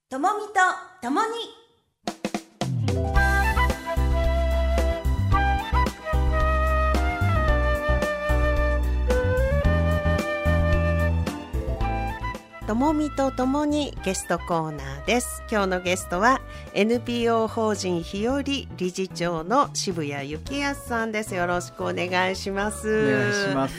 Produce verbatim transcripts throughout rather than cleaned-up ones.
ともみとともにともみとともにゲストコーナーです。今日のゲストは エヌピーオー 法人ひより理事長の渋谷幸康さんです。よろしくお願いします。 お願いします。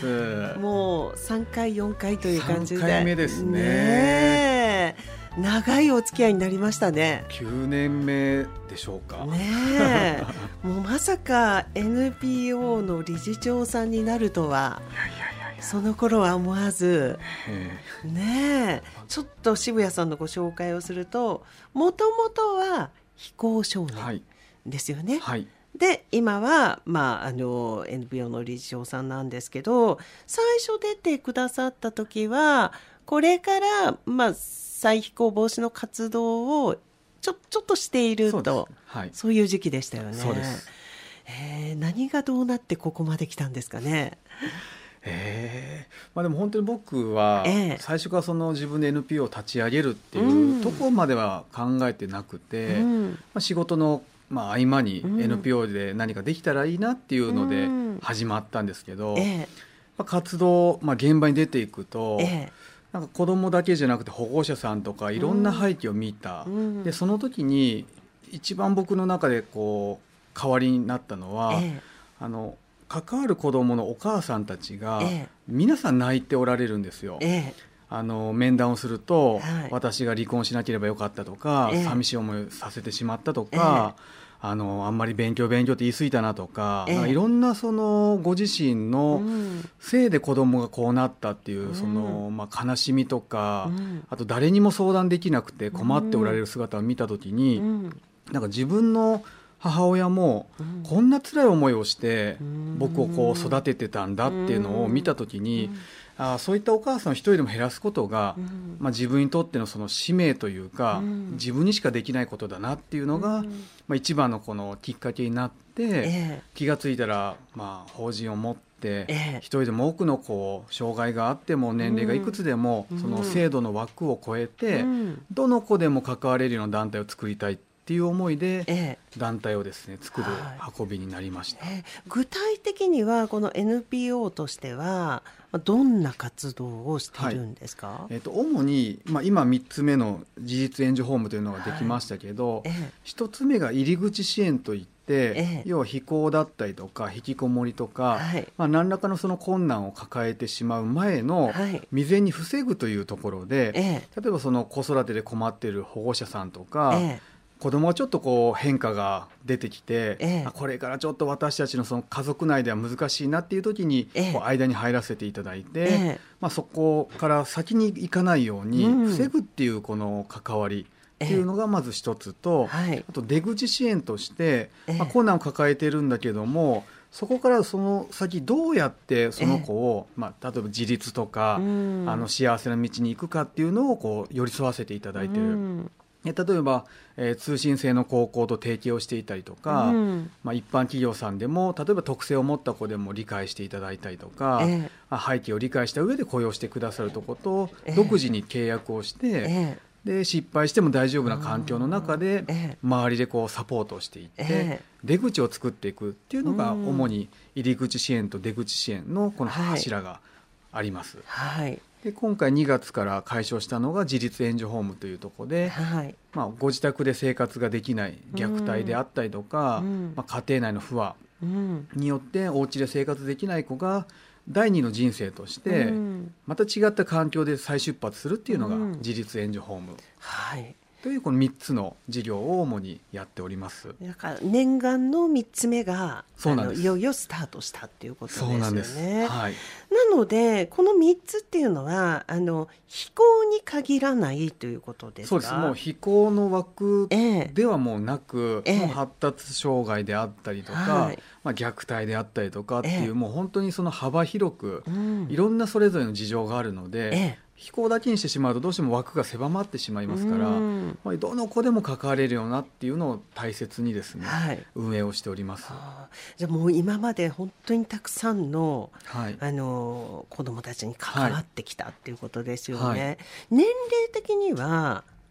もうさんかいよんかいという感じでさんかいめですね。 ねえ、長いお付き合いになりましたね。 きゅうねんめでしょうかねえもうまさか エヌピーオー の理事長さんになるとは、 いやいやいやいや、 その頃は思わず、 えねえ、ちょっと渋谷さんのご紹介をすると、もともとは非行少ー、は年いですよね、 はい、 で今は、まあ、あの エヌピーオー の理事長さんなんですけど、最初出てくださった時はこれから、まあ、再非行防止の活動をちょ、ちょっとしているそうです、 と、 はい、 そういう時期でしたよね。 そうです。 えー、何がどうなってここまで来たんですかね。 えーまあ、でも本当に僕はええ最初からその自分で エヌピーオー を立ち上げるってうんいうところまでは考えてなくて、 うんまあ、仕事のまあ合間にうんエヌピーオー で何かできたらいいなっていうのでうん始まったんですけど、 ええまあ、活動、まあ、現場に出ていくと、 ええなんか子供だけじゃなくて保護者さんとかいろんな背景を見た、 うんでその時に一番僕の中でこう代わりになったのは、 ええあの関わる子供のお母さんたちが、 ええ皆さん泣いておられるんですよ。 ええあの面談をすると、 はい私が離婚しなければよかったとか、 ええ寂しい思いをさせてしまったとか、あのあんまり勉強勉強って言い過ぎたなとか、 ええなんかいろんなそのご自身のうんせいで子供がこうなったっていう、 うんその、まあ、悲しみとか、 うんあと誰にも相談できなくて困っておられる姿を見た時に、 うんなんか自分の母親もうんこんな辛い思いをしてうん僕をこう育ててたんだっていうのを見た時に、 うんあーそういったお母さんを一人でも減らすことが、 うんまあ、自分にとってのその使命というか、 うん自分にしかできないことだなっていうのが、 うんまあ、一番のこのきっかけになって、 ええ気がついたら、まあ、法人を持って、 ええ一人でも多くのこう障害があっても年齢がいくつでも、 うんその制度の枠を超えて、 うんどの子でも関われるような団体を作りたいっていう思いで、 ええ団体をですね作るは運びになりました。 えー具体的にはこの エヌピーオー としてはまあどんな活動をしているんですか。 えっと主に、まあ、今みっつめの自立援助ホームというのができましたけど、 ええひとつめが入り口支援といって、 ええ要は非行だったりとか引きこもりとか、 はいまあ、何らかのその困難を抱えてしまう前のはい未然に防ぐというところで、 ええ例えばその子育てで困っている保護者さんとか、 ええ子供がちょっとこう変化が出てきて、 ええあこれからちょっと私たちのその家族内では難しいなっていう時に、 ええこう間に入らせていただいて、 ええまあ、そこから先に行かないようにうん防ぐっていうこの関わりっていうのがまず一つと、 はいあと出口支援として、 ええまあ、困難を抱えているんだけども、そこからその先どうやってその子を、まあ、例えば自立とか、 うんあの幸せな道に行くかっていうのをこう寄り添わせていただいている。 うんえ例えば、えー通信制の高校と提携をしていたりとか、 うんまあ、一般企業さんでも例えば特性を持った子でも理解していただいたりとか、 ええあ背景を理解した上で雇用してくださるところとええ独自に契約をして、 ええで失敗しても大丈夫な環境の中でええ周りでこうサポートをしていって、 ええ出口を作っていくっていうのがうん主に入り口支援と出口支援のこのはい柱があります。 はいで今回にがつから開所したのが自立援助ホームというところで、 はいまあ、ご自宅で生活ができない虐待であったりとか、 うんまあ、家庭内の不和うんによってお家で生活できない子が第二の人生としてうんまた違った環境で再出発するっていうのがうん自立援助ホームはいというこのみっつの事業を主にやっております。 だから念願のみっつめがそうなんですあのいよいよスタートしたっていうことですよね。 そうなんです、はい、 なのでこのみっつっていうのはあの非行に限らないということですか。 そうです。もう非行の枠ええではもうなく、 ええもう発達障害であったりとか、 はいまあ、虐待であったりとかっていう、 ええもう本当にその幅広く、 うんいろんなそれぞれの事情があるので、 ええ非行だけにしてしまうとどうしても枠が狭まってしまいますから、 うんまあどの子でも関われるようなっていうのを大切にですね、 はい運営をしております。 あーじゃあもう今まで本当にたくさんのはい、 あの子どもたちに関わってきたっていうことですよね、 はい年齢的には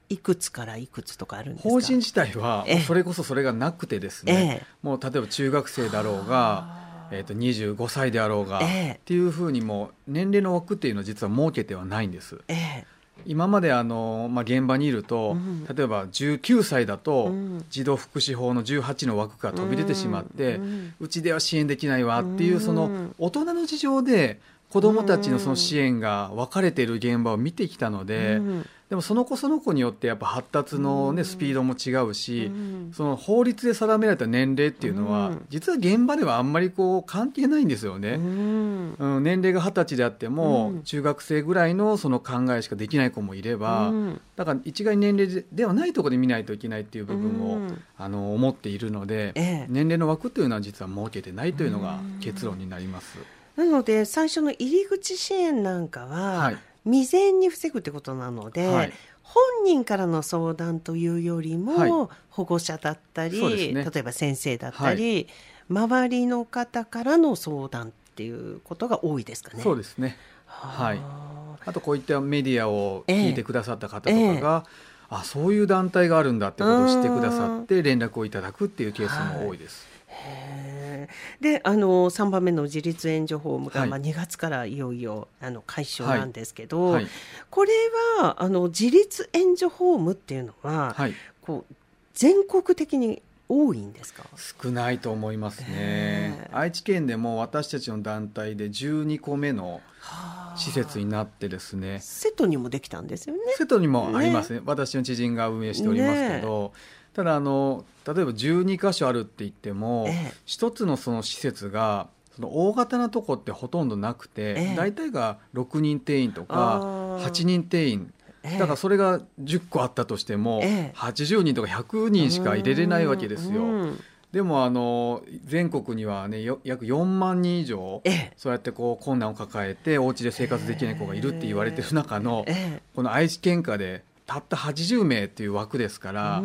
いくつからいくつとかあるんですか？ 法人自体はそれこそそれがなくてですね、 ええ、 もう例えば中学生だろうが、えー、とにじゅうごさいであろうが、 ええ、 っていうふうにもう年齢の枠っていうのは実は設けてはないんです。 ええ、 今まであの、まあ、現場にいると、うん、例えばじゅうきゅうさいだと、うん、児童福祉法のじゅうはちの枠が飛び出てしまって、うん、うちでは支援できないわっていう、うん、その大人の事情で子どもたちのその支援が分かれている現場を見てきたので、うん、でもその子その子によってやっぱ発達の、ね、スピードも違うし、うん、その法律で定められた年齢っていうのは、うん、実は現場ではあんまりこう関係ないんですよね、うんうん、年齢がはたちであっても、うん、中学生ぐらいのその考えしかできない子もいれば、うん、だから一概に年齢ではないところで見ないといけないっていう部分を、うん、あの思っているので、ええ、年齢の枠というのは実は設けてないというのが結論になります。 なので最初の入り口支援なんかは、はい、未然に防ぐってことなので、はい、本人からの相談というよりも、はい、保護者だったり、ね、例えば先生だったり、はい、周りの方からの相談っていうことが多いですかね。 そうですね、はい、あとこういったメディアを聞いてくださった方とかが、ええあそういう団体があるんだってことを知ってくださって連絡をいただくっていうケースも多いです。 へであのさんばんめの自立援助ホームが、はいまあ、にがつからいよいよあの開所なんですけど、はいはい、これはあの自立援助ホームっていうのは、はい、こう全国的に多いんですか？ 少ないと思いますね。愛知県でも私たちの団体でじゅうにこめの施設になってですね、 瀬戸にもできたんですよね。 瀬戸にもあります ね, ね私の知人が運営しておりますけど、ね、ただあの例えばじゅうにかしょあるって言っても、ええ、一つのその施設がその大型なとこってほとんどなくて、ええ、大体がろくにん定員とかはちにん定員だからそれがじゅっこあったとしても、ええ、はちじゅうにんとかひゃくにんしか入れれないわけですよ。でもあの全国には、ね、約よんまんにん以上、ええ、そうやってこう困難を抱えてお家で生活できない子がいるって言われてる中の、ええ、この愛知県下でたったはちじゅうめいっていう枠ですから、うん、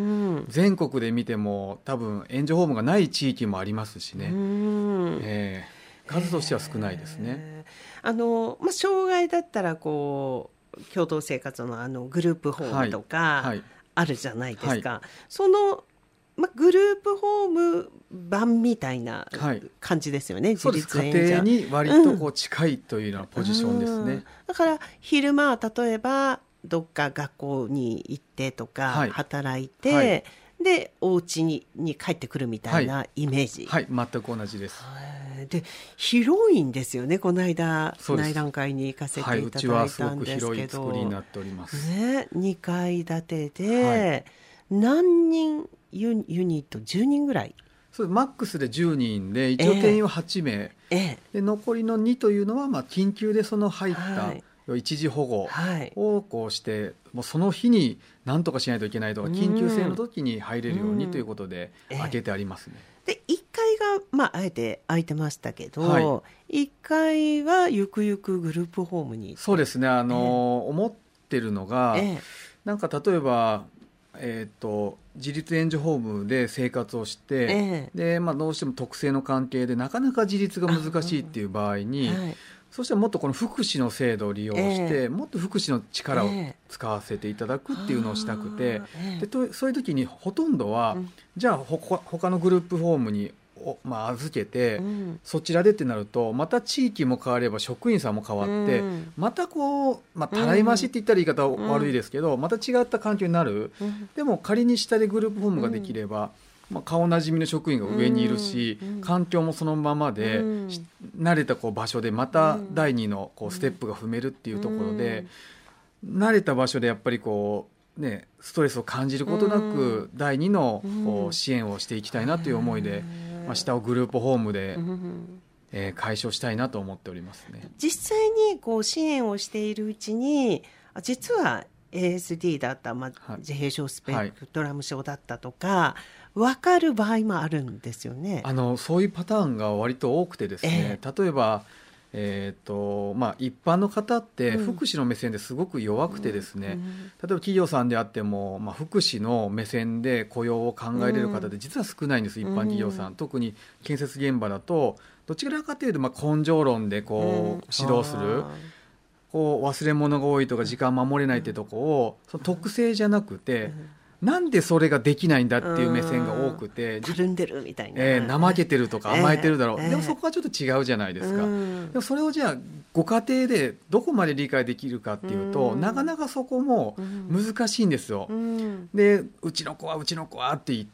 全国で見ても多分援助ホームがない地域もありますしね、うんえー、数としては少ないですね。 えーあのまあ、障害だったらこう共同生活 の, あのグループホームとかあるじゃないですか、はいはい、その、ま、グループホーム版みたいな感じですよね、はい、 そうです。家庭に割とこう近いというようなポジションですね、うんうん、 だから昼間は例えばどっか学校に行ってとか、はい、働いて、はい、でお家 に, に帰ってくるみたいなイメージ、 はいはい、全く同じです。 で広いんですよね。この間内覧会に行かせていただいたんですけど、はい、うちはすごく広い作りになっております、ね、にかい建てで、はい、何人 ユ, ユニットじゅうにんぐらい。 そうマックスでじゅうにんで一応定員ははちめい、えーえー、で残りのにというのは、まあ、緊急でその入った、はい一時保護をこうして、はい、もうその日に何とかしないといけないとか緊急性の時に入れるようにということで開けてありますね、 えー、でいっかいが、まあ、あえて空いてましたけど、はい、いっかいはゆくゆくグループホームに。 そうですねあの、えー、思ってるのが、えー、なんか例えばえー、と自立援助ホームで生活をして、えーでまあ、どうしても特性の関係でなかなか自立が難しいっていう場合に、はいそしてもっとこの福祉の制度を利用して、えー、もっと福祉の力を使わせていただくっていうのをしたくて、えー、でとそういう時にほとんどは、うん、じゃあほ他のグループホームに、まあ、預けて、うん、そちらでってなるとまた地域も変われば職員さんも変わって、うん、またこう、まあ、たらい回しって言ったら言い方悪いですけど、うん、また違った環境になる、うん、でも仮に下でグループホームができれば、まあ、顔なじみの職員が上にいるし、うん、環境もそのままで、うん、慣れたこう場所でまただいにのこうステップが踏めるっていうところで、うん、慣れた場所でやっぱりこう、ね、ストレスを感じることなく、うん、だいにのこう支援をしていきたいなという思いで、うんまあ、下をグループホームで、うんえー、解消したいなと思っておりますね。 実際にこう支援をしているうちに実は エーエスディー だった、まあ、自閉症スペクトラム症だったとか、はい分かる場合もあるんですよね。 あのそういうパターンが割と多くてですね、えー、例えば、えーとまあ、一般の方って福祉の目線ですごく弱くてですね、うん、例えば企業さんであっても、まあ、福祉の目線で雇用を考えれる方で実は少ないんです、うん、一般企業さん、特に建設現場だとどちらかというと、まあ、根性論でこう、うん、指導するこう忘れ物が多いとか時間守れないってとこをその特性じゃなくて、なんでそれができないんだっていう目線が多くて、 たるんでるみたいな、 えー、怠けてるとか甘えてるだろう、 えー、 でもそこはちょっと違うじゃないですか。でもそれをじゃあご家庭でどこまで理解できるかっていうと、なかなかそこも難しいんですよ。で、うちの子はうちの子はって言って、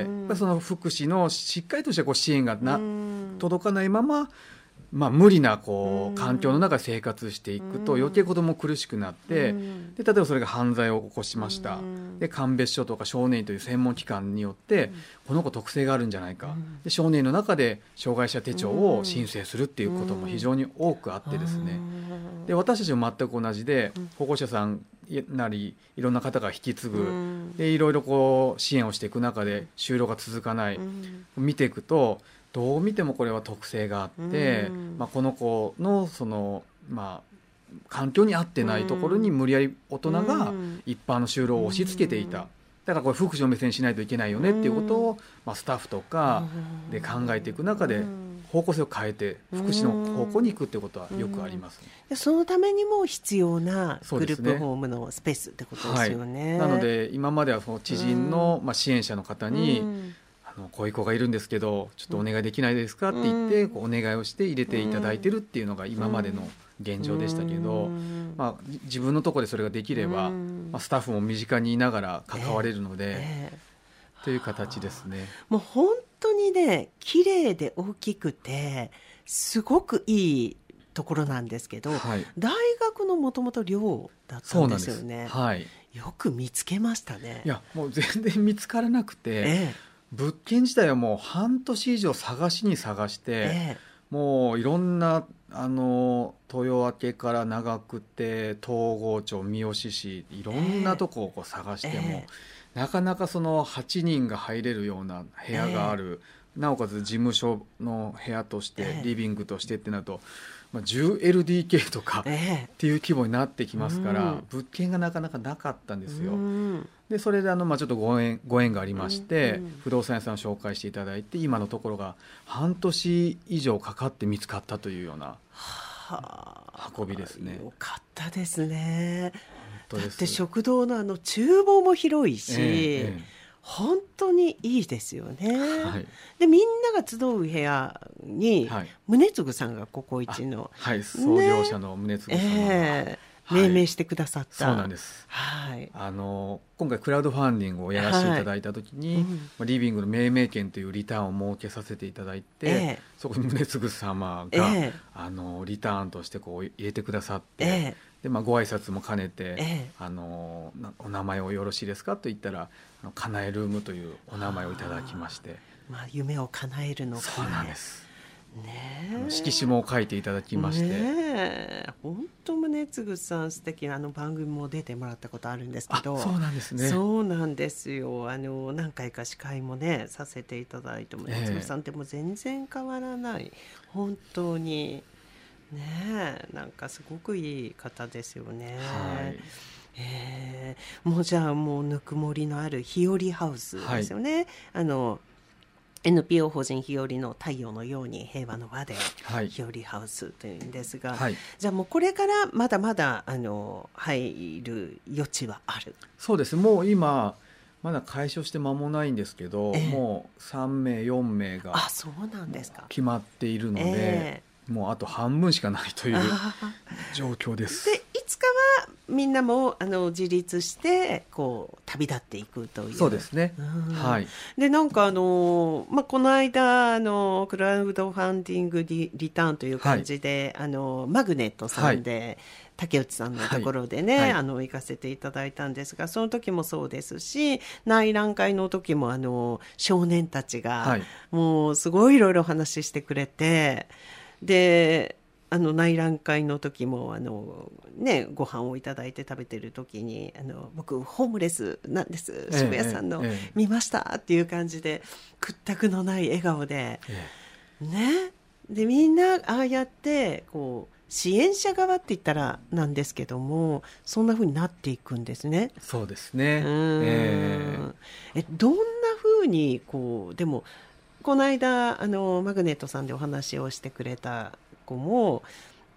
その福祉のしっかりとしたこう支援がな届かないまま、まあ、無理なこう環境の中で生活していくと余計子供苦しくなって、で例えばそれが犯罪を起こしました、で鑑別所とか少年院という専門機関によってこの子特性があるんじゃないか、で少年院の中で障害者手帳を申請するっていうことも非常に多くあってですね、で私たちも全く同じで保護者さんなりいろんな方が引き継ぐ、でいろいろこう支援をしていく中で就労が続かない、見ていくとどう見てもこれは特性があって、まあ、この子のその、まあ、環境に合ってないところに無理やり大人が一般の就労を押し付けていた。だからこれ福祉の目線しないといけないよねっていうことを、まあ、スタッフとかで考えていく中で方向性を変えて福祉の方向に行くってことはよくありますね。 そのためにも必要なグループホームのスペースってことですよね。 はい、なので今まではその知人の、まあ、支援者の方にこういう子がいるんですけどちょっとお願いできないですかって言ってこうお願いをして入れていただいてるっていうのが今までの現状でしたけど、まあ、自分のところでそれができれば、まあ、スタッフも身近にいながら関われるので、えー、という形ですね。 もう本当にね綺麗で大きくてすごくいいところなんですけど、はい、大学のもともと寮だったんですよね。 はい、 よく見つけましたね。 いやもう全然見つからなくて、えー物件自体はもう半年以上探しに探して、ええ、もういろんなあの豊明から長久手東郷町三好市いろんなとこをこう探しても、ええ、なかなかそのはちにんが入れるような部屋がある、え、なおかつ事務所の部屋として、え、リビングとしてってなると、まあ、じゅうエルディーケー とかっていう規模になってきますから、物件がなかなかなかったんですよ。でそれであの、まあ、ちょっとご縁、ご縁がありまして、うんうん、不動産屋さんを紹介していただいて今のところが半年以上かかって見つかったというような運びですね。 よかったですね。だって食堂のあの厨房も広いし、えーえー、本当にいいですよね。はい、でみんなが集う部屋に、はい、宗次さんがココイチの、 はい、創業者の宗次さんが、 えー命名してくださった、 はい、そうなんです、はい、あの今回クラウドファンディングをやらせていただいた時に、はいうん、リビングの命名権というリターンを設けさせていただいて、えー、そこに宗次様が、えー、あのリターンとしてこう入れてくださって、えーでまあ、ご挨拶も兼ねて、えー、あのお名前をよろしいですかと言ったらかなえルームというお名前をいただきまして、 まあ、夢を叶えるのか、ね、 そうなんですね、色紙も書いていただきまして、 ね、本当宗次さん素敵なあの番組も出てもらったことあるんですけど。 そうなんですね。 そうなんですよ。あの何回か司会もねさせていただいても宗次さんってもう全然変わらない、えー、本当にねなんかすごくいい方ですよね。はい、えー、もうじゃあもうぬくもりのある日和ハウスですよね。はい、あのエヌピーオー 法人日和の太陽のように平和の輪で日和ハウスというんですが、はい、じゃあもうこれからまだまだあの入る余地はある。 そうです。もう今まだ開所して間もないんですけど、えー、もうさんめいよんめいが決まっているので、えー、もうあと半分しかないという状況です。 でいつかはみんなもあの自立してこう旅立っていくという。 そうですね、はい、 でなんかあの、まあ、この間あのクラウドファンディングリリターンという感じで、はい、あのマグネットさんで、はい、竹内さんのところでね、はい、あの行かせていただいたんですが、その時もそうですし内覧会の時もあの少年たちが、はい、もうすごいいろいろ話してくれて、であの内覧会の時もあの、ね、ご飯をいただいて食べてる時にあの僕ホームレスなんです、渋谷さんの、えええ、見ましたっていう感じで屈託のない笑顔で、ね、でみんなああやってこう支援者側って言ったらなんですけどもそんな風になっていくんですね。 そうですね。 うん、ええどんな風にこうでもこの間あのマグネットさんでお話をしてくれた子も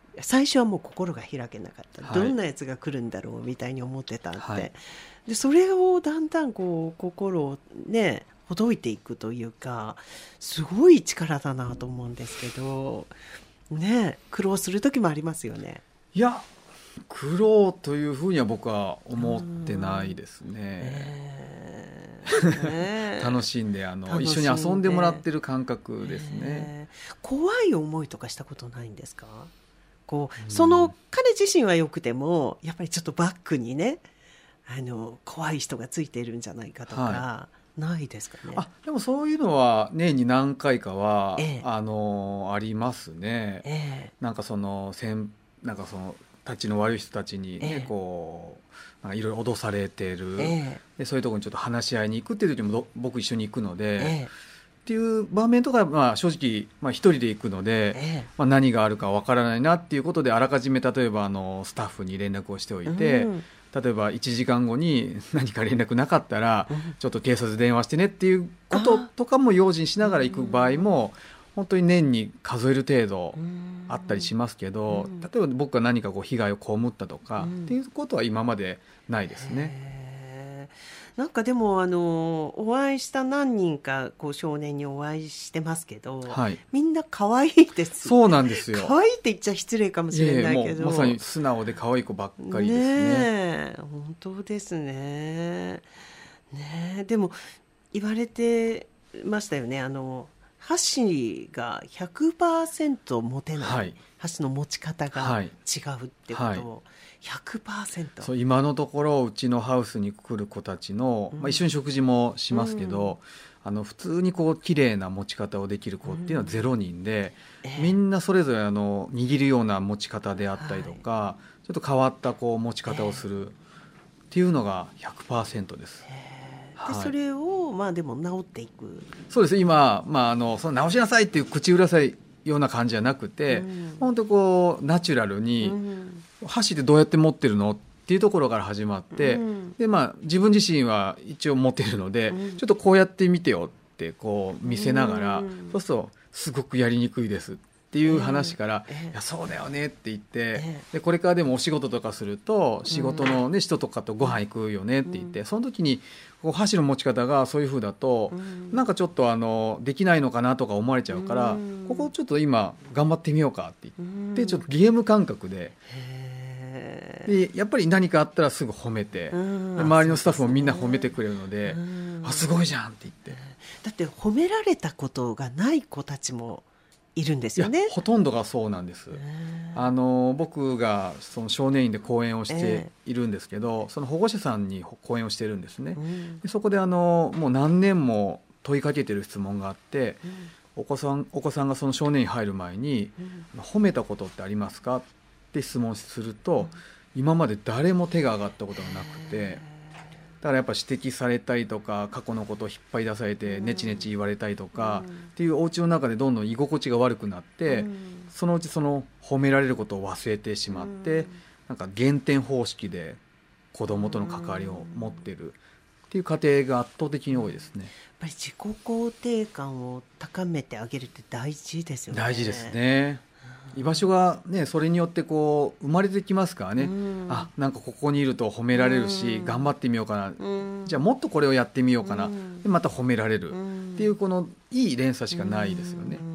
最初はもう心が開けなかった、 はい、 どんなやつが来るんだろうみたいに思ってたって、はい、でそれをだんだんこう心をねほどいていくというか、すごい力だなと思うんですけどね。苦労する時もありますよね。 いや苦労というふうには僕は思ってないですね、えーね楽しんであの一緒に遊んでもらってる感覚ですね、えー、怖い思いとかしたことないんですか？こうその彼自身はよくてもやっぱりちょっとバックにねあの怖い人がついているんじゃないかとか、はい、ないですかね。 あでもそういうのは年に何回かは、ええ、あのありますね、ええ、なんかそのせんなんかそのたちの悪い人たちに、ねええ、こうなんかいろいろ脅されてる、ええ、でそういうところにちょっと話し合いに行くっていう時も僕一緒に行くので、ええ、っていう場面とか、まあ、正直、まあ、一人で行くので、ええまあ、何があるかわからないなっていうことであらかじめ例えばあのスタッフに連絡をしておいて、うん例えばいちじかんごに何か連絡なかったらちょっと警察電話してねっていうこととかも用心しながら行く場合も本当に年に数える程度あったりしますけど、例えば僕が何かこう被害を被ったとかっていうことは今までないですね。 なんかでもあのお会いした何人かこう少年にお会いしてますけど、はい、みんな可愛いです、ね、 そうなんですよ。 可愛いって言っちゃ失礼かもしれないけど、いやいやもうまさに素直で可愛い子ばっかりですね。 ねえ本当ですね。ねえでも言われてましたよね。あの箸が ひゃくパーセント 持てない、はい、箸の持ち方が違うってことを、はいはいひゃくパーセントそう今のところうちのハウスに来る子たちの、うんまあ、一緒に食事もしますけど、うん、あの普通にこう綺麗な持ち方をできる子っていうのはゼロにんで、うんえー、みんなそれぞれあの握るような持ち方であったりとか、はい、ちょっと変わったこう持ち方をするっていうのが ひゃくパーセント です、 えーはい、でそれをまあでも治っていく。 そうです今、まあ、あのその直しなさいっていう口うるさいような感じじゃなくて、うん、本当こうナチュラルに、うん箸でどうやって持ってるのっていうところから始まって、うん、でまあ自分自身は一応持ってるので、うん、ちょっとこうやってみてよってこう見せながら、うん、そうするとすごくやりにくいですっていう話から、えーえー、いやそうだよねって言って、えー、でこれからでもお仕事とかすると仕事の、ね、人とかとご飯行くよねって言って、その時にこう箸の持ち方がそういう風だと、うん、なんかちょっとあのできないのかなとか思われちゃうから、うん、ここちょっと今頑張ってみようかって言って、うん、ちょっとゲーム感覚で。でやっぱり何かあったらすぐ褒めて、で周りのスタッフもみんな褒めてくれるので、あすごいじゃんって言って。 だって褒められたことがない子たちもいるんですよね。 ほとんどがそうなんです。あの僕がその少年院で講演をしているんですけど、その保護者さんに講演をしてるんですね。でそこであのもう何年も問いかけてる質問があって、お子さん、お子さんがその少年院入る前に、褒めたことってありますかって質問すると、今まで誰も手が上がったことがなくて、だからやっぱ指摘されたりとか過去のことを引っ張り出されてネチネチ言われたりとかっていうお家の中でどんどん居心地が悪くなって、そのうちその褒められることを忘れてしまって、なんか減点方式で子供との関わりを持ってるっていう家庭が圧倒的に多いですね。 やっぱり自己肯定感を高めてあげるって大事ですよね。 大事ですね。居場所がね、それによってこう生まれてきますからね、うん、あなんかここにいると褒められるし、うん、頑張ってみようかな、うん、じゃあもっとこれをやってみようかな、うん、でまた褒められる、うん、っていうこのいい連鎖しかないですよね。うん、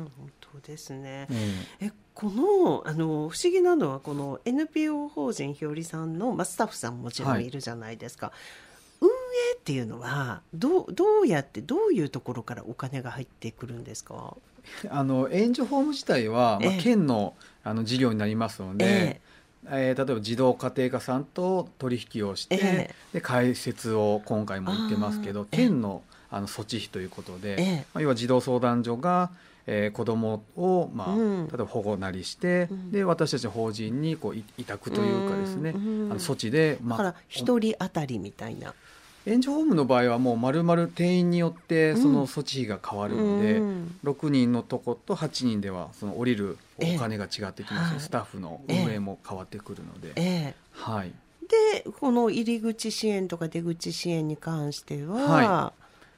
本当ですね、うん、えこの、あの不思議なのはこの エヌピーオー 法人ひよりさんの、まあ、スタッフさんももちろんいるじゃないですか、はい、運営っていうのはどう、どうやってどういうところからお金が入ってくるんですか？ あの援助ホーム自体は、まあ、県の、あの事業になりますので、えーえー、例えば児童家庭科さんと取引をして、えー、で開設を今回も言ってますけど、県の、あの措置費ということで、えーまあ、要は児童相談所が、えー、子どもを、まあうん、例えば保護なりして、うん、で私たちの法人にこう委託というかですね、うん、あの措置で、 まあ、だからひとり当たりみたいな。 援助ホームの場合はもう丸々定員によってその措置費が変わるので、うん、ろくにんのとことはちにんではその降りるお金が違ってきます、ね、スタッフの運営も変わってくるので、えーはい、 でこの入り口支援とか出口支援に関しては、は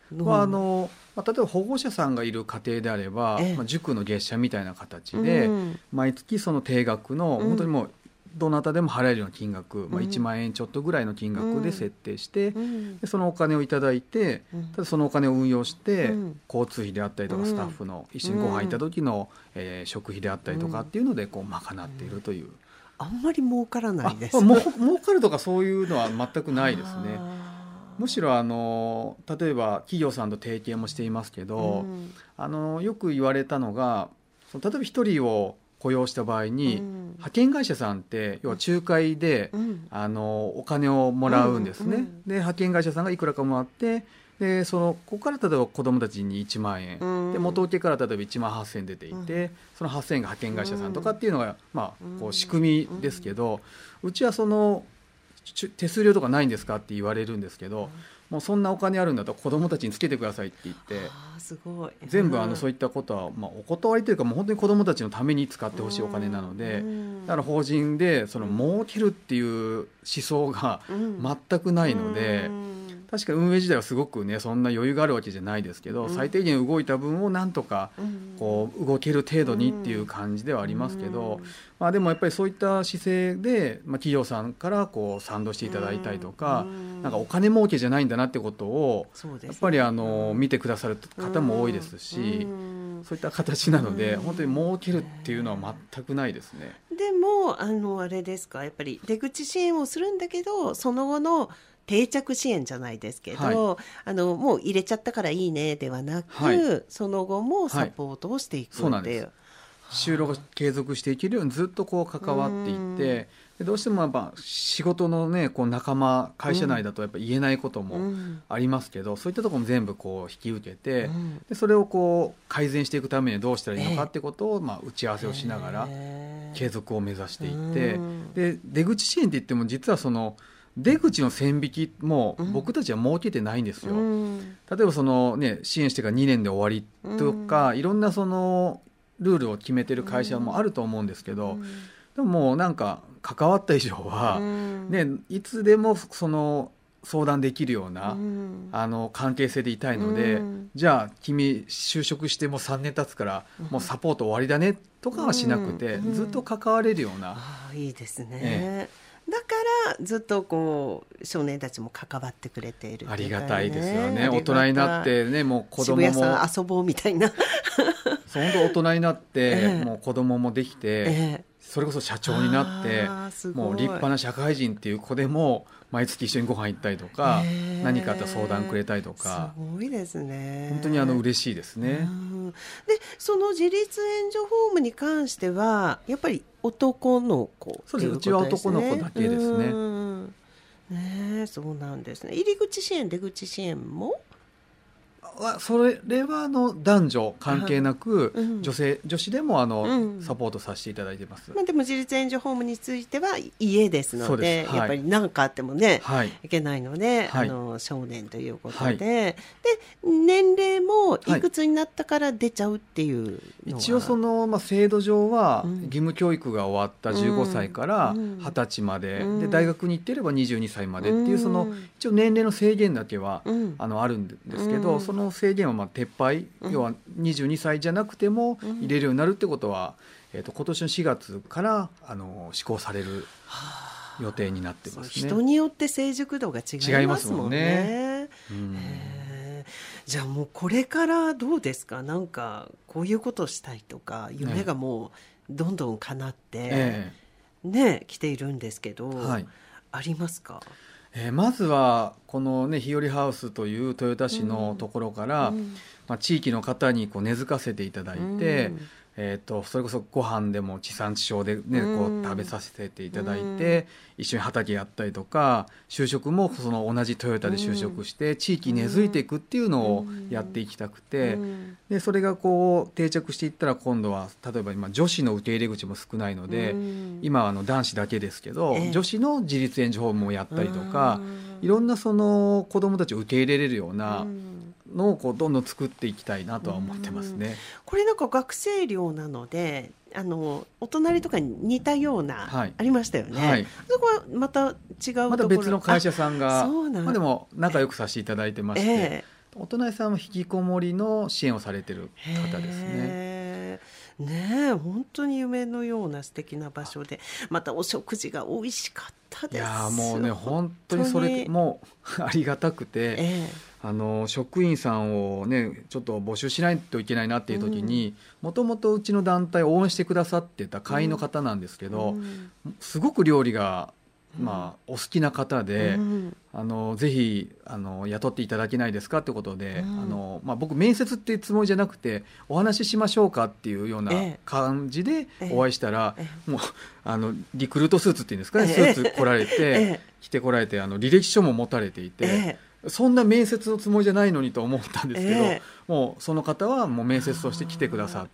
はあのまあ、例えば保護者さんがいる家庭であれば、まあ、塾の月謝みたいな形で、うん、毎月その定額の、うん、本当にもうどなたでも払えるような金額、うんまあ、いちまんえんちょっとぐらいの金額で設定して、うん、でそのお金をいただいて、うん、ただそのお金を運用して、うん、交通費であったりとかスタッフの一緒にご飯行った時の、うんえー、食費であったりとかっていうのでこう賄っているという、うん、 あんまり儲からないです。 もう儲かるとかそういうのは全くないですね。むしろあの例えば企業さんと提携もしていますけど、うん、あのよく言われたのがその例えば一人を雇用した場合に、うん、派遣会社さんって要は仲介で、うん、あのお金をもらうんですね、うんうん、で派遣会社さんがいくらかもらってでそのここから例えば子どもたちにいちまんえん、うん、で元請けから例えばいちまんはっせんえん出ていて、うん、そのはっせんえんが派遣会社さんとかっていうのが、まあ、こう仕組みですけど、うちはその手数料とかないんですかって言われるんですけど、もうそんなお金あるんだったら子どもたちにつけてくださいって言って、 あすごい、 全部あのそういったことは、まあ、お断りというかもう本当に子どもたちのために使ってほしいお金なので、だから法人でその儲けるっていう思想が全くないので、確か運営自体はすごくねそんな余裕があるわけじゃないですけど、最低限動いた分をなんとかこう動ける程度にっていう感じではありますけど、まあ、でもやっぱりそういった姿勢で、まあ、企業さんからこう賛同していただいたりとか、なんかお金儲けじゃないんだなってことをやっぱりあの見てくださる方も多いですし、そういった形なので本当に儲けるっていうのは全くないですね。 でもあのあれですか、やっぱり出口支援をするんだけどその後の定着支援じゃないですけど、はい、あのもう入れちゃったからいいねではなく、はい、その後もサポートをしていくっていう、はい、そうなんです。 就労が継続していけるようにずっとこう関わっていって、でどうしてもやっぱ仕事の、ね、こう仲間会社内だとやっぱ言えないこともありますけど、うん、そういったところも全部こう引き受けて、うん、でそれをこう改善していくためにはどうしたらいいのかってことを、まあ、打ち合わせをしながら継続を目指していって、うん、で出口支援って言っても実はその出口の線引きも僕たちは設けてないんですよ、うん、例えばその、ね、支援してからにねんで終わりとか、うん、いろんなそのルールを決めてる会社もあると思うんですけど、うん、でももうなんか関わった以上は、うんね、いつでもその相談できるような、うん、あの関係性でいたいので、うん、じゃあ君就職してもうさんねん経つからもうサポート終わりだねとかはしなくて、うん、ずっと関われるような、 あいいですね、ええだからずっとこう少年たちも関わってくれている、ね、 ありがたいですよね。大人になってね、もう子供も渋谷さん遊ぼうみたいなそう本当大人になって、えー、もう子供もできて、えー、それこそ社長になってもう立派な社会人っていう子でも毎月一緒にご飯行ったりとか、えー、何かあったら相談くれたりとか、 すごいですね。 本当にあの嬉しいですね。 でその自立援助ホームに関してはやっぱり男の子、 そうです、うちは男の子だけですね。 うんね、そうなんですね。入り口支援出口支援もそれはあの男女関係なく、うん、女性女子でもあの、うん、サポートさせていただいてます、 まあ、でも自立援助ホームについては家ですの で, で、はい、やっぱり何かあってもね、はい、いけないので、はい、あの少年ということで、はい、で年齢もいくつになったから出ちゃうっていうのは、 はい、一応その、まあ、制度上は義務教育が終わったじゅうごさいからはたちまで、うん、で大学に行っていればにじゅうにさいまでっていう、その一応年齢の制限だけは、うん、あのあるんですけど、うん、その制限はまあ撤廃、うん、要はにじゅうにさいじゃなくても入れるようになるってことは、うんえー、と今年のしがつからあの施行される予定になってますね。 人によって成熟度が違いますもんね。 違いますもんね。 うんじゃあもうこれからどうですか、なんかこういうことをしたいとか夢がもうどんどん叶って、えー、ね来ているんですけど、はい、ありますか？ えー、まずはこの、ね、日和ハウスという豊田市のところから、うんまあ、地域の方にこう根付かせていただいて、うんえー、とそれこそご飯でも地産地消で、ねうん、こう食べさせていただいて、うん、一緒に畑やったりとか就職もその同じトヨタで就職して、うん、地域に根付いていくっていうのをやっていきたくて、うん、でそれがこう定着していったら今度は例えば今女子の受け入れ口も少ないので、うん、今はあの男子だけですけど、えー、女子の自立援助ホームをやったりとか、うん、いろんなその子どもたちを受け入れれるような、うんのをこうどんどん作っていきたいなとは思ってますね。 これなんか学生寮なのであのお隣とかに似たような、はい、ありましたよね、はい、そこはまた違うところ、 また別の会社さんがまあ、でも仲良くさせていただいてまして、えお隣さんは引きこもりの支援をされてる方ですね。 ねえ、本当に夢のような素敵な場所で、またお食事が美味しかったです。 いやもうね本当にそれもありがたくて、ええ、あの職員さんをねちょっと募集しないといけないなっていう時に、もともとうちの団体を応援してくださってた会員の方なんですけど、うん、すごく料理がまあ、お好きな方で、うん、あのぜひあの雇っていただけないですかってことで、うん、あのまあ、僕面接っていうつもりじゃなくてお話ししましょうかっていうような感じでお会いしたら、えええ、もうあのリクルートスーツっていうんですかね、スーツ来られて、着てこられてあの履歴書も持たれていて、そんな面接のつもりじゃないのにと思ったんですけど、もうその方はもう面接として来てくださって、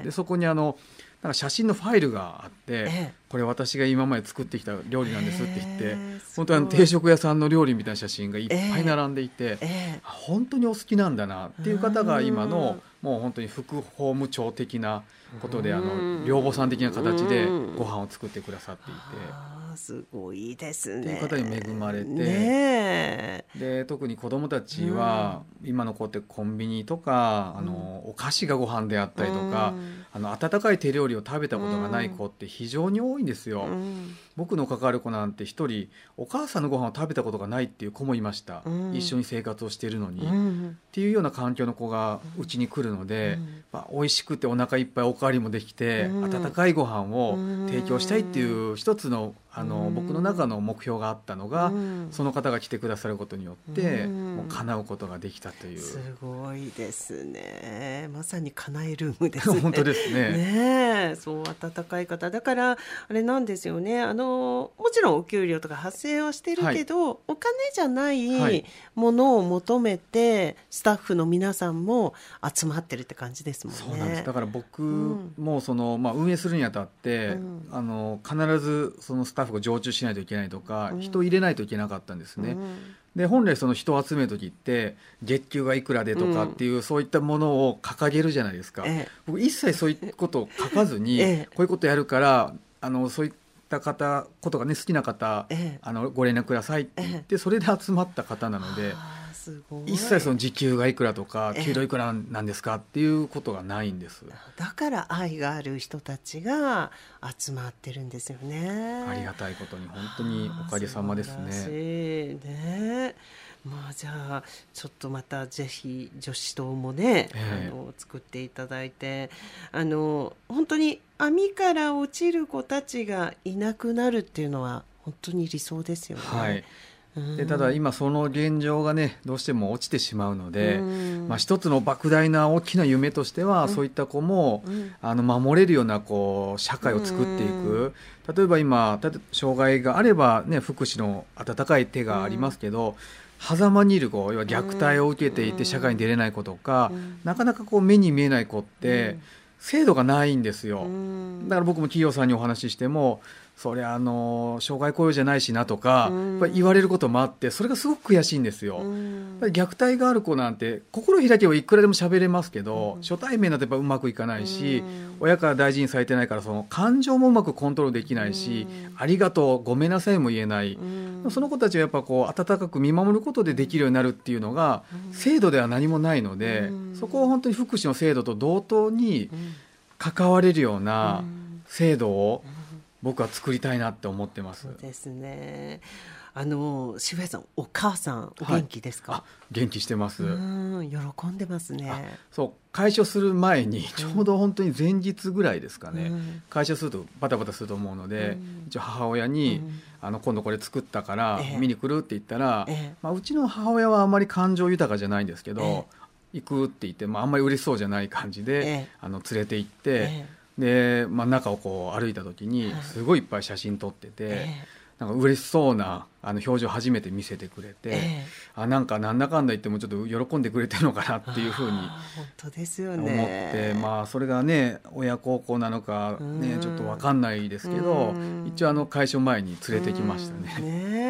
でそこにあのなんか写真のファイルがあって、ええ、これ私が今まで作ってきた料理なんですって言って、えー、本当に定食屋さんの料理みたいな写真がいっぱい並んでいて、えー、本当にお好きなんだなっていう方が今のもう本当に副法務長的なことであの寮母さん的な形でご飯を作ってくださっていて、 すごいですね。 という方に恵まれて、 ね、 で特に子どもたちは、うん、今の子ってコンビニとかあの、うん、お菓子がご飯であったりとか、うん、あの温かい手料理を食べたことがない子って非常に多いんですよ、うん、僕の関わる子なんて一人お母さんのご飯を食べたことがないっていう子もいました、うん、一緒に生活をしているのに、うん、っていうような環境の子がうちに来るので、うんまあ、美味しくてお腹いっぱいおかわりもできて、うん、温かいご飯を提供したいっていう一つのあの僕の中の目標があったのが、うん、その方が来てくださることによって、うん、もう叶うことができたという。 すごいですね。まさに叶えルームですね。 本当ですね。 ねえ、そう温かい方だからあれなんですよね。あのもちろんお給料とか発生はしてるけど、はい、お金じゃないものを求めてスタッフの皆さんも集まってるって感じですもんね。 そうなんです。だから僕もその、まあ、運営するにあたって、うん、あの必ずそのスタッフスタッフが常駐しないといけないとか、うん、人入れないといけなかったんですね、うん、で本来その人を集める時って月給がいくらでとかっていう、うん、そういったものを掲げるじゃないですか、ええ、僕一切そういうことを書かずに、ええ、こういうことやるからあのそういった方ことがね好きな方、ええ、あのご連絡くださいって言って、ええ、それで集まった方なので、すごい一切その時給がいくらとか給料いくらなんですかっていうことがないんです。 だから愛がある人たちが集まってるんですよね。 ありがたいことに本当におかげさまですね。 素晴らしいね。まあ、じゃあちょっとまたぜひ女子島もね、えー、あの作っていただいて、あの本当に網から落ちる子たちがいなくなるっていうのは本当に理想ですよね。はい。 でただ今その現状がねどうしても落ちてしまうので、まあ、一つの莫大な大きな夢としては、うん、そういった子も、うん、あの守れるようなこう社会を作っていく、例えば今障害があれば、ね、福祉の温かい手がありますけど、狭間にいる子、要は虐待を受けていて社会に出れない子とか、なかなかこう目に見えない子って制度がないんですよ。だから僕も企業さんにお話ししてもそれあの障害雇用じゃないしなとか、うん、やっぱり言われることもあって、それがすごく悔しいんですよ、うん、やっぱり虐待がある子なんて心開けばいくらでも喋れますけど、うん、初対面だとやっぱうまくいかないし、うん、親から大事にされてないからその感情もうまくコントロールできないし、うん、ありがとうごめんなさいも言えない、うん、その子たちはやっぱこう温かく見守ることでできるようになるっていうのが、うん、制度では何もないので、うん、そこを本当に福祉の制度と同等に関われるような制度を僕は作りたいなって思ってます。 そうですね。あの渋谷さん、お母さんお元気ですか？はい、 元気してます。 うん、喜んでますね。 そう開所する前にちょうど本当に前日ぐらいですかね、うん、開所するとバタバタすると思うので、うん、一応母親に、うん、あの今度これ作ったから見に来るって言ったら、ええまあ、うちの母親はあまり感情豊かじゃないんですけど、ええ、行くって言って、まあ、あんまり嬉しそうじゃない感じで、ええ、あの連れて行って、ええでまあ、中をこう歩いた時にすごいいっぱい写真撮ってて、えー、なんか嬉しそうなあの表情を初めて見せてくれて、えー、あなんかなんだかんだ言ってもちょっと喜んでくれてるのかなっていうふうに思って、まあ、それがね親孝行なのか、ね、ちょっと分かんないですけど、一応あの開所前に連れてきましたね。 ね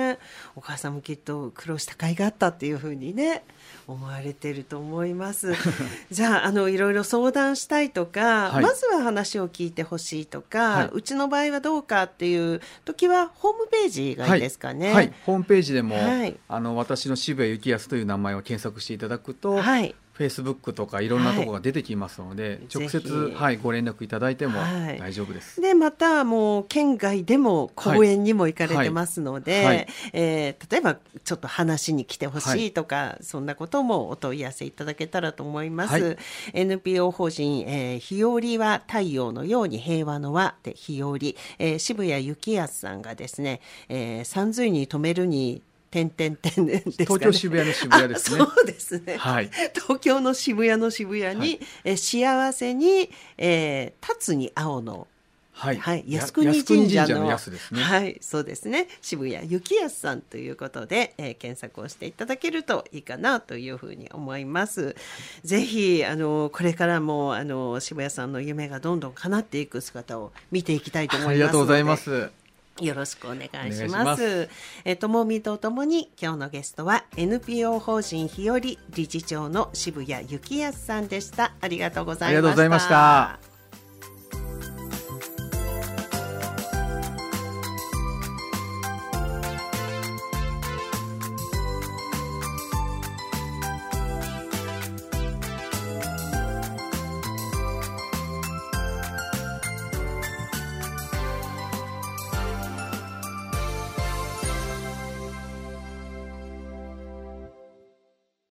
お母さんもきっと苦労した甲斐があったっていうふうにね思われてると思いますじゃあ、あのいろいろ相談したいとか、はい、まずは話を聞いてほしいとか、はい、うちの場合はどうかっていう時はホームページがいいですかね。 はいはい、ホームページでも、はい、あの私の渋谷幸康という名前を検索していただくと、はい、Facebook とかいろんなところが出てきますので、はい、直接、はい、ご連絡いただいても大丈夫です、 はい、でまたもう県外でも講演にも行かれてますので、はいはい、えー、例えばちょっと話に来てほしいとか、はい、そんなこともお問い合わせいただけたらと思います、はい、エヌピーオー 法人、えー、日和は太陽のように平和の和で日和、えー、渋谷幸康さんがですね、えー、三髄に止めるに点点点ですかね、 東京渋谷の渋谷ですね。 そうですね、 はい、 東京の渋谷の渋谷に、はい、え幸せに、えー、立つに青の、 はいはい、 靖国神社 の, 神社の靖ですね。 はい、そうですね、渋谷幸康さんということで、えー、検索をしていただけるといいかなというふうに思います。ぜひあのこれからもあの渋谷さんの夢がどんどん叶っていく姿を見ていきたいと思いますので、 ありがとうございます。 よろしくお願いします。えともみとともに今日のゲストは エヌピーオー 法人日和理事長の渋谷幸康さんでした。ありがとうございました。 ありがとうございました。